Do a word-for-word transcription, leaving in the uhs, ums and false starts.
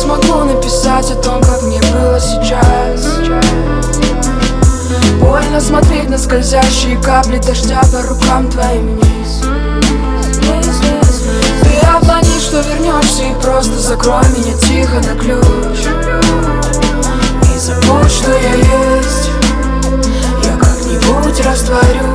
смогу написать о том, как мне было сейчас. Больно смотреть на скользящие капли дождя по рукам твоим вниз. Ты обмани, что вернешься, и просто закрой меня тихо на ключ. И забудь, что я есть. Я как-нибудь растворюсь.